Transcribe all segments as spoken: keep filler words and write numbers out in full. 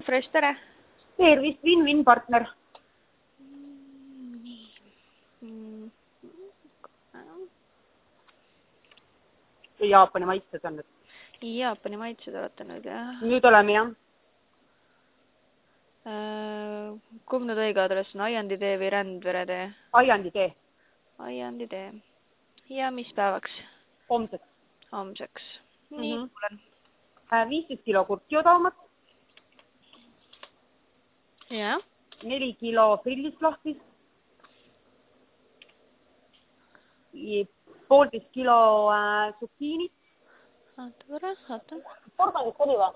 Fresh, tere! Tervist, Win-Win partner. Jaapani maitsed on nüüd. Jaapani maitsed olete nüüd, jah? Nüüd oleme, jah. Kumb nüüd õige adress on? Aiandi tee või Rändvere tee? Aiandi tee. Aiandi tee. Ja mis päevaks? Homseks. Homseks. Nii, mm -hmm. kuulen. viisteist kilo kurtjodaamat. Ja. neli kilo frillist lahti. poolteist kilo äh, zucchiinit. Oota võrra, oota. Porgandist oli va?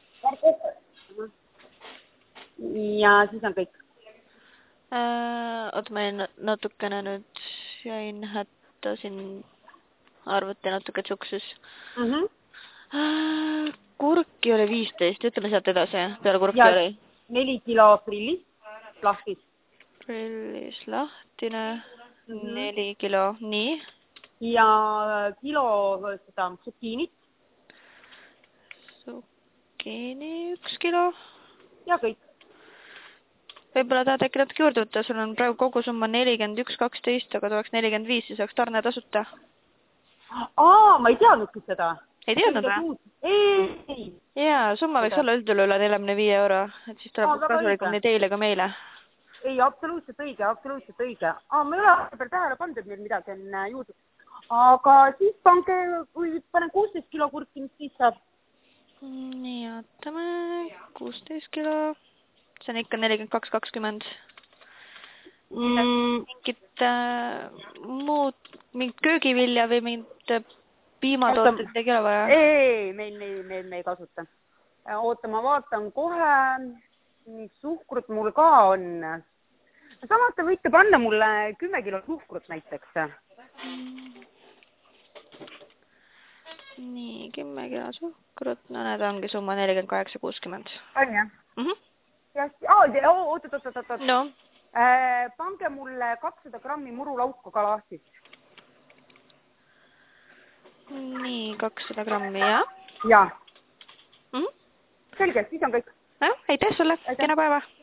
Ja siis on kõik. Äh, oota, ma jäin natukene nüüd jäin hätta siin arvuti natuke tsuksus. Mm -hmm. äh, kurki oli viisteist, ütleme sealt edasi, peale kurki ja oli? neli kilo frillist lahtis. Frillis lahtine, mm -hmm. neli kilo, nii. Ja kilo seda zucchiinit. Zucchiini üks kilo. Ja kõik. Võib-olla tahad äkki natuke juurde võtta, sul on praegu kogu summa nelikümmend üks kaksteist, aga tuleks nelikümmend viis, siis oleks tarne tasuta. Aa, ma ei teadnudki seda. Ei teadnud või? Ei. Jaa, summa võiks olla üldüle üle nelikümmend viis euro, et siis tuleb kasulikum nii teile ka meile. Ei, absoluutselt õige, absoluutselt õige. Aa, ma ei ole peal tähele pandud, et meil midagi on juurde. Aga siis pange, kui panen kuusteist kilo kurki, mis siis saab? Nii, ootame, kuusteist kilo. See on ikka nelikümmend kaks kakskümmend. Mm. Mingit äh, muud, mingit köögivilja või mingit piimatootet tegi ole vaja? Ei, meil, meil, meil me ei kasuta. Oota, ma vaatan kohe, suhkrut mul ka on. Samas te võite panna mulle kümme kilo suhkrut näiteks. Nii, kümme kilo suhkrut. No need ongi summa nelikümmend kaheksa kuuskümmend. On jah? Mhm. Oot, oot, oot, oot. No. Äh, pange mulle kakssada grammi murulauka ka lahti. Nii, kakssada grammi, jah? Jaa. Mhm. Selge, siis on kõik. No, aitäh sulle. Kena päeva.